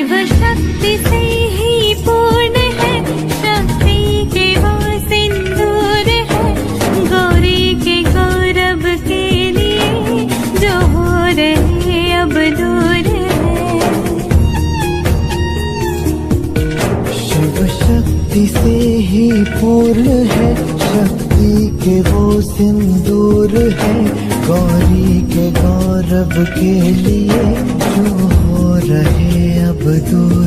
शिव शक्ति से ही पूर्ण है, शक्ति के वो सिंदूर है, गौरी के गौरव के लिए जो हो रहे अब दूर है। शिव शक्ति से ही पूर्ण है, शक्ति के वो सिंदूर है, गौरी के गौरव के लिए जो हो रहे अब दूर।